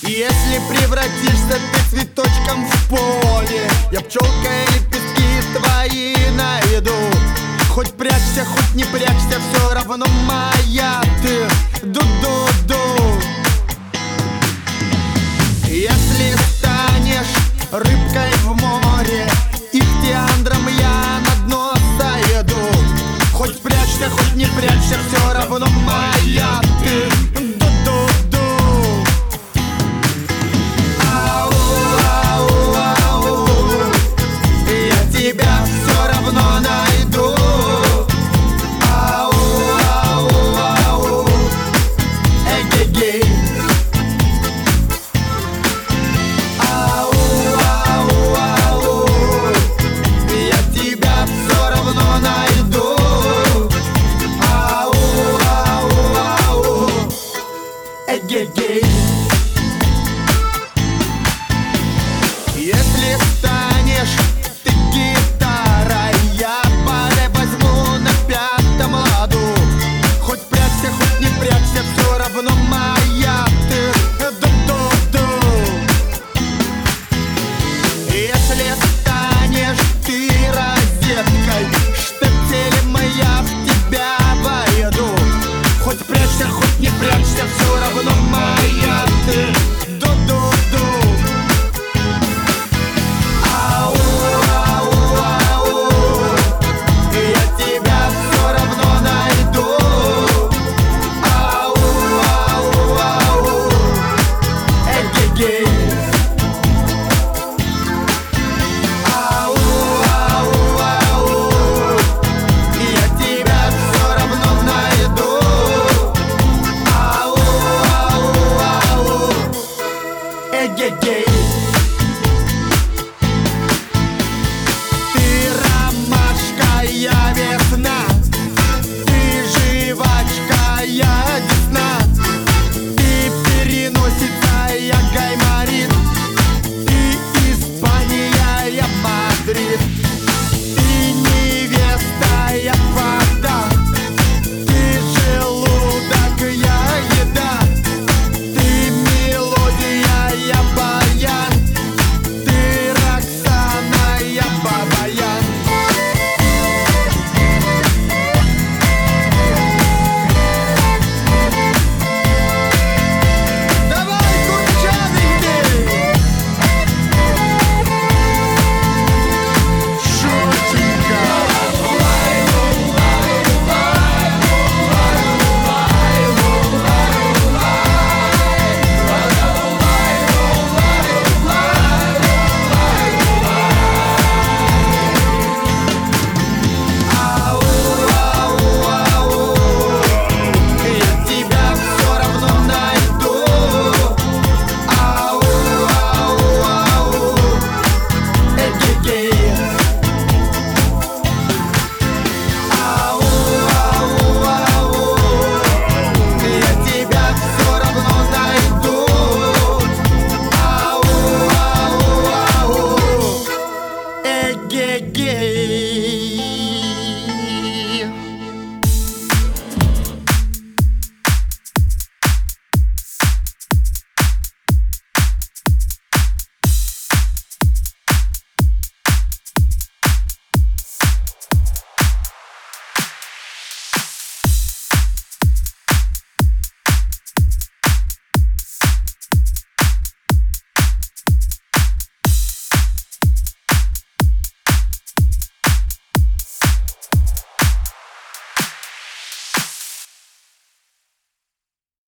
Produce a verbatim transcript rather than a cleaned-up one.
Если превратишься ты цветочком в поле, я пчелкой лепестки твои найду. Хоть прячься, хоть не прячься, все равно моя ты. Ду-ду-ду. Если станешь рыбкой в море, ихтиандром я на дно сойду. Хоть прячься, хоть не прячься, все равно моя ты. Ду-ду-ду. Ау, ау, ау, я тебя все равно найду. Ау, ау, ау, эгегей. Ау, ау, ау, я тебя все равно найду. Ау, ау, ау, эгегей. Если станешь ты гитарой, я бале возьму на пятом ладу. Хоть прячься, хоть не прячься, все равно моя ты. Ду-ду-ду. Если станешь ты розеткой, штепселем я в тебя войду. Хоть прячься, хоть не прячься, все равно моя ты. Ду-ду-ду. Ау, ау, ау, я тебя все равно найду. Ау, ау, ау, эгегей. Ау, ау, ау, я тебя все равно найду. Ау, ау, ау, эгегей.